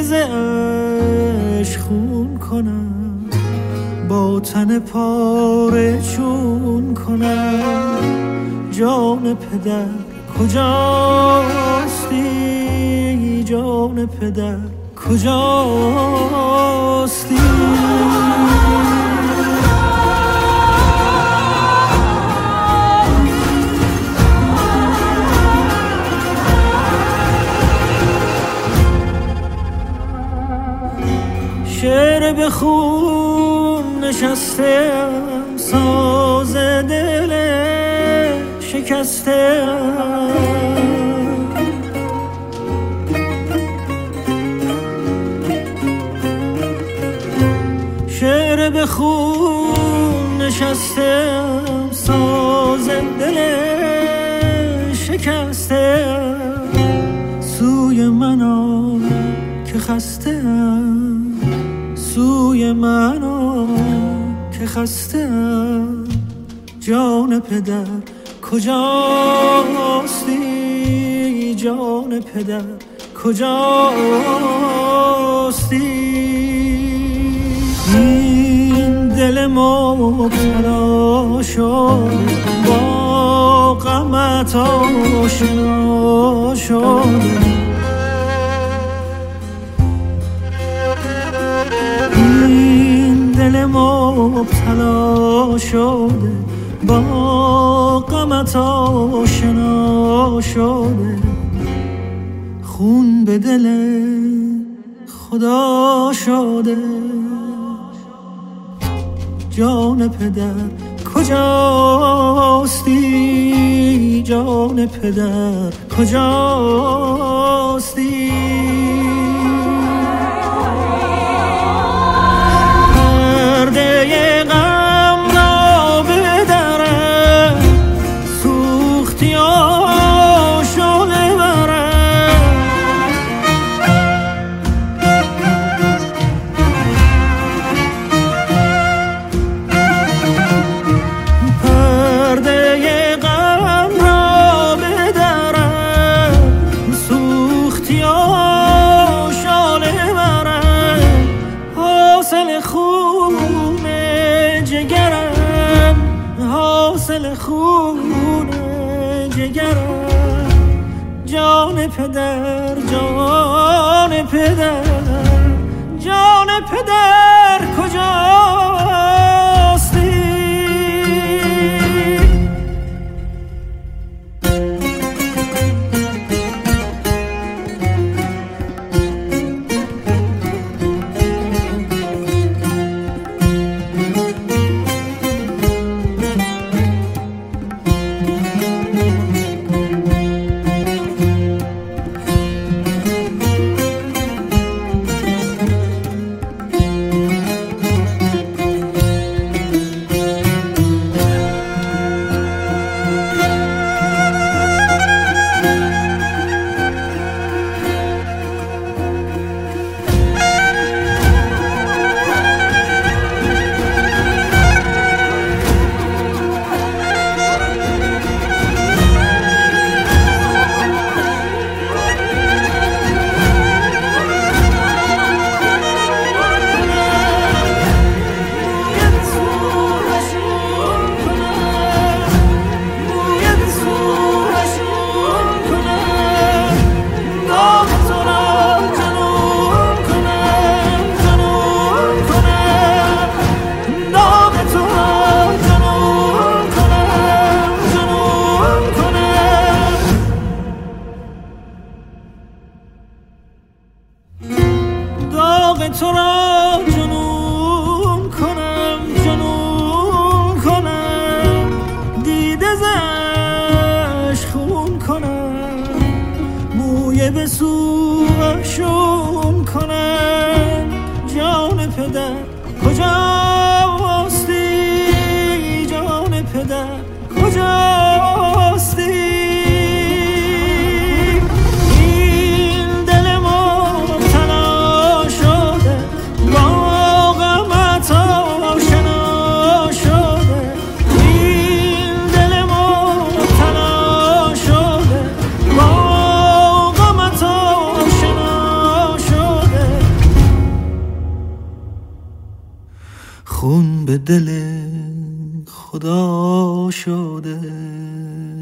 دیده ز عشق خون کنم، با تن پاره چون کنم. جان پدر کجاستی؟ جان پدر کجاستی؟ شعر به خون نشستم، ساز دل شکستم. شعر به خون نشستم، ساز دل شکستم. سوی من آ که خستم، سوی من آ که خستم. جان پدر کجاستی؟ جان پدر کجاستی؟ این دل مبتلا شد، با غمت آشنا شد. این دل مبتلا شده، با غمت آشنا شده. خون به دل خدا شده. جان پدر کجاستی؟ جان پدر کجاستی؟ پرده غم را بدرم، سوختی آشاله برم. پرده غم را بدرم، سوختی آشاله برم. حاصل خون جگرم، حاصل خون جگرم. جان پدر، جان پدر، جان پدر کجاستی؟ تو را جنون کنم، جنون کنم. دیده ز عشق خون کنم، موی به سوشون کنم. جان پدر کجاستی؟ جان پدر کجاستی؟ دل خدا شده.